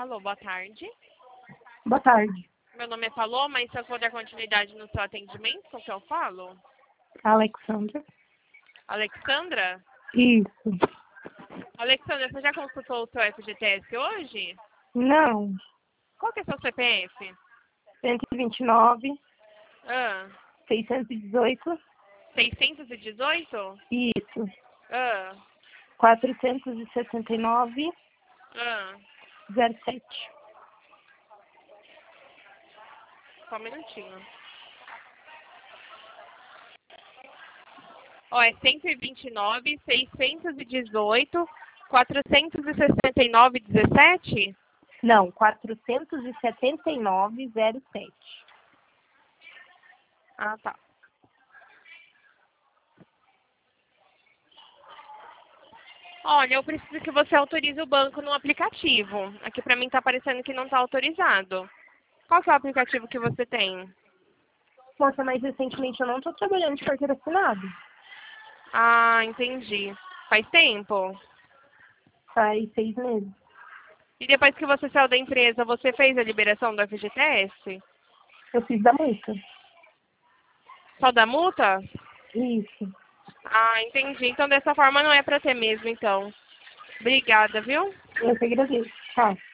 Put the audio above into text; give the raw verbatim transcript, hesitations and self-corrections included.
Alô, boa tarde. Boa tarde. Meu nome é Paloma e se eu for dar continuidade no seu atendimento, com que eu falo? Alexandra. Alexandra? Isso. Alexandra, você já consultou o seu F G T S hoje? Não. Qual que é seu C P F? cento e vinte e nove, Ah, seiscentos e dezoito. seiscentos e dezoito? Isso. Ah, quatrocentos e sessenta e nove, ah, zero sete. só um minutinho. Ó, é cento e vinte e nove, seiscentos e dezoito, quatrocentos e sessenta e nove, dezessete? Não, quatrocentos e setenta e nove, zero sete. Ah, tá. Olha, eu preciso que você autorize o banco no aplicativo. Aqui pra mim tá aparecendo que não tá autorizado. Qual que é o aplicativo que você tem? Moça, mas recentemente eu não estou trabalhando de carteira assinada. Ah, entendi. Faz tempo? Faz seis meses. E depois que você saiu da empresa, você fez a liberação do F G T S? Eu fiz da multa. Só da multa? Isso. Ah, entendi. Então dessa forma não é pra ter mesmo, então. Obrigada, viu? Eu que agradeço. Tchau.